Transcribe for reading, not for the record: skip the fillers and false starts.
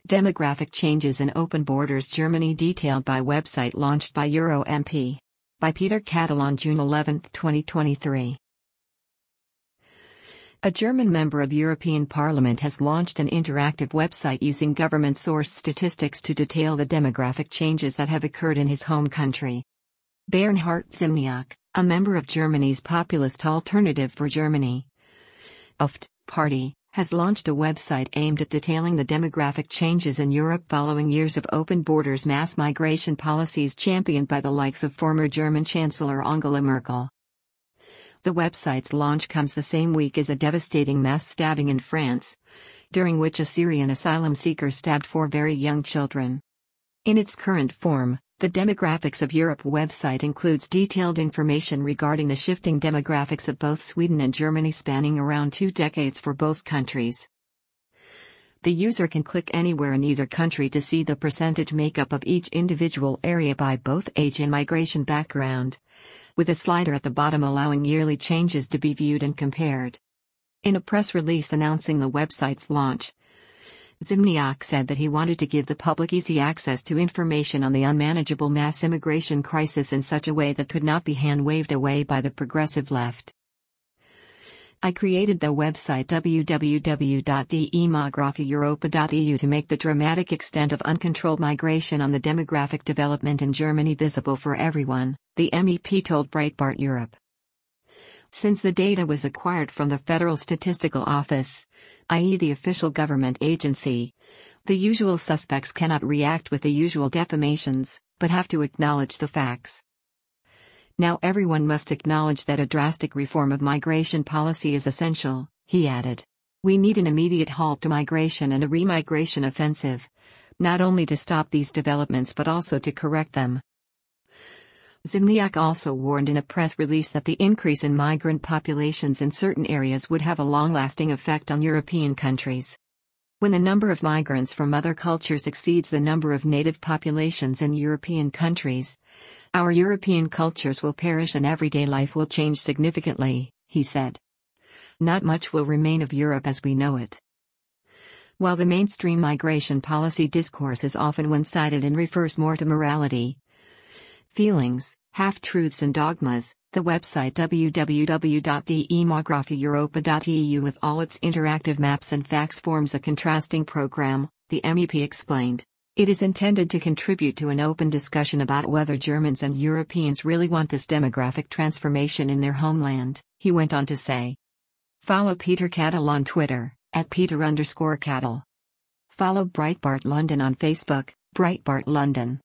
Demographic changes in open borders Germany detailed by website launched by EuroMP. By Peter Cattel on June 11, 2023. A German member of European Parliament has launched an interactive website using government-sourced statistics to detail the demographic changes that have occurred in his home country. Bernhard Ziemniak, a member of Germany's populist Alternative for Germany (AfD) party, has launched a website aimed at detailing the demographic changes in Europe following years of open borders mass migration policies championed by the likes of former German Chancellor Angela Merkel. The website's launch comes the same week as a devastating mass stabbing in France, during which a Syrian asylum seeker stabbed 4 very young children. In its current form, the Demographics of Europe website includes detailed information regarding the shifting demographics of both Sweden and Germany spanning around 2 decades for both countries. The user can click anywhere in either country to see the percentage makeup of each individual area by both age and migration background, with a slider at the bottom allowing yearly changes to be viewed and compared. In a press release announcing the website's launch, Ziemniak said that he wanted to give the public easy access to information on the unmanageable mass immigration crisis in such a way that could not be hand-waved away by the progressive left. I created the website www.demographyeuropa.eu to make the dramatic extent of uncontrolled migration on the demographic development in Germany visible for everyone, the MEP told Breitbart Europe. Since the data was acquired from the Federal Statistical Office, i.e. the official government agency, the usual suspects cannot react with the usual defamations, but have to acknowledge the facts. Now everyone must acknowledge that a drastic reform of migration policy is essential, he added. We need an immediate halt to migration and a remigration offensive, not only to stop these developments but also to correct them. Ziemniak also warned in a press release that the increase in migrant populations in certain areas would have a long-lasting effect on European countries. When the number of migrants from other cultures exceeds the number of native populations in European countries, our European cultures will perish and everyday life will change significantly, he said. Not much will remain of Europe as we know it. While the mainstream migration policy discourse is often one-sided and refers more to morality, feelings, half-truths and dogmas, the website www.demographyeuropa.eu with all its interactive maps and facts forms a contrasting program, the MEP explained. It is intended to contribute to an open discussion about whether Germans and Europeans really want this demographic transformation in their homeland, he went on to say. Follow Peter Cattel on Twitter, @Peter_Cattel. Follow Breitbart London on Facebook, Breitbart London.